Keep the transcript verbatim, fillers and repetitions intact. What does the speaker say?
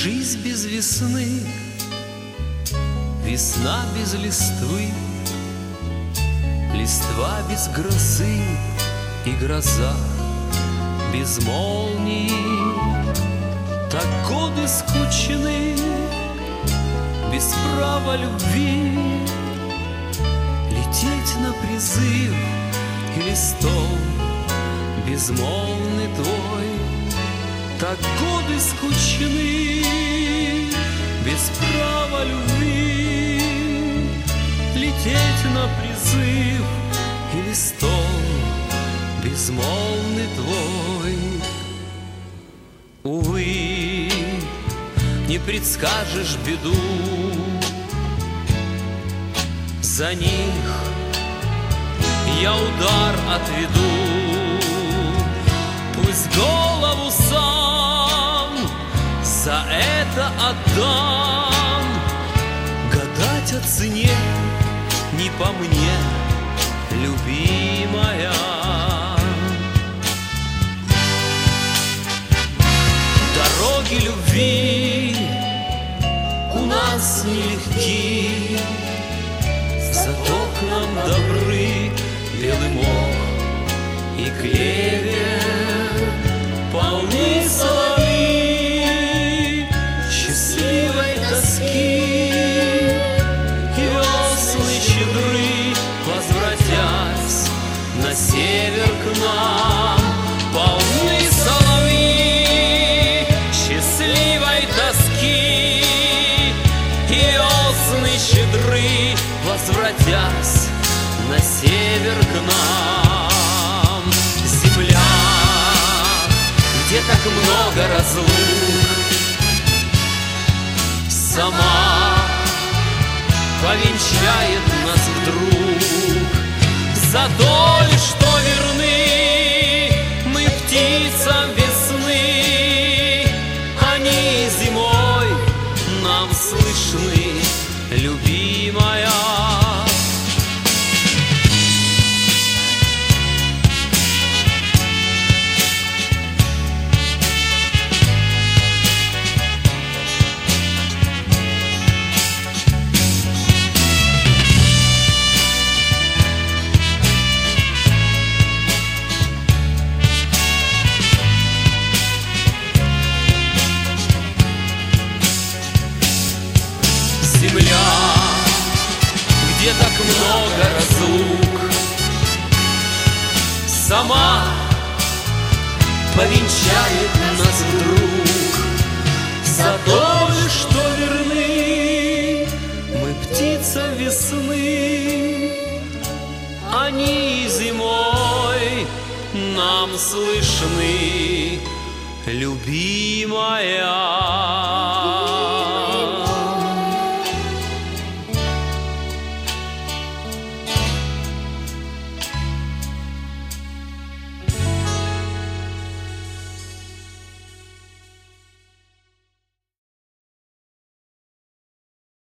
Жизнь без весны, весна без листвы, листва без грозы и гроза без молнии. Так годы скучны, без права любви, лететь на призыв и листом безмолвный твой. Так годы скучны, без права любви, лететь на призыв и листом безмолвный твой. Увы, не предскажешь беду, за них я удар отведу. Пусть голову сам за это отдам. Гадать о цене не по мне, любимая. Дороги любви у нас нелегки, зато к нам добры белый мох и клевер, полны соловьи счастливой тоски. Весны щедры, возвратясь на север к нам, полны соловьи счастливой тоски. Весны щедры, возвратясь на север к нам. Земля, где так много разлук, сама повенчает нас вдруг. За то ли, что верны мы птицам весны, они зимой нам слышны, любимая. Земля, где так много разлук, сама повенчает нас вдруг. За то ли, что верны мы птицам весны, они зимой нам слышны, любимая.